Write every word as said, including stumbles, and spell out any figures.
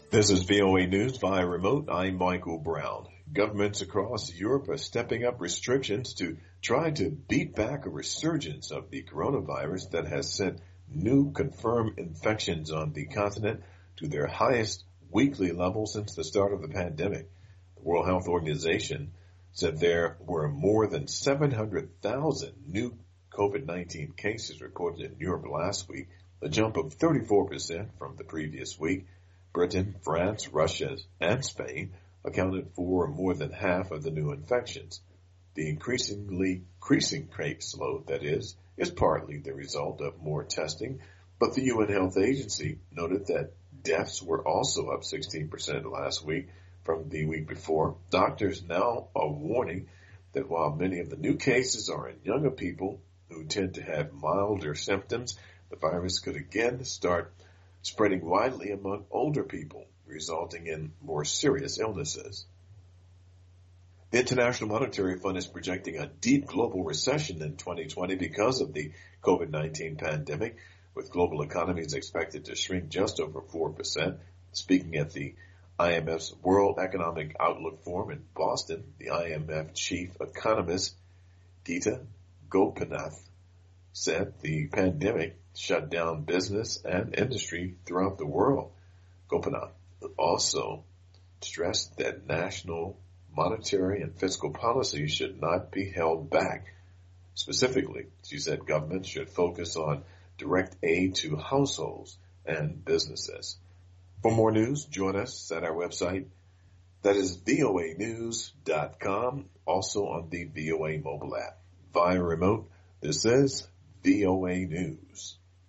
This is V O A News via remote. I'm Michael Brown. Governments across Europe are stepping up restrictions to try to beat back a resurgence of the coronavirus that has sent new confirmed infections on the continent to their highest weekly level since the start of the pandemic. The World Health Organization said there were more than seven hundred thousand new COVID nineteen cases reported in Europe last week, a jump of thirty-four percent from the previous week. Britain, France, Russia, and Spain accounted for more than half of the new infections. The increasingly increasing caseload, that is, is partly the result of more testing, but the U N Health Agency noted that deaths were also up sixteen percent last week from the week before. Doctors now are warning that while many of the new cases are in younger people who tend to have milder symptoms, the virus could again start spreading widely among older people, resulting in more serious illnesses. The International Monetary Fund is projecting a deep global recession in twenty twenty because of the COVID nineteen pandemic, with global economies expected to shrink just over four percent. Speaking at the I M F's World Economic Outlook Forum in Boston, the I M F chief economist Geeta Gopinath said the pandemic shut down business and industry throughout the world. Gopinath also stressed that national monetary and fiscal policy should not be held back. Specifically, she said governments should focus on direct aid to households and businesses. For more news, join us at our website. That is V O A news dot com, also on the V O A mobile app. Via remote, this is V O A News.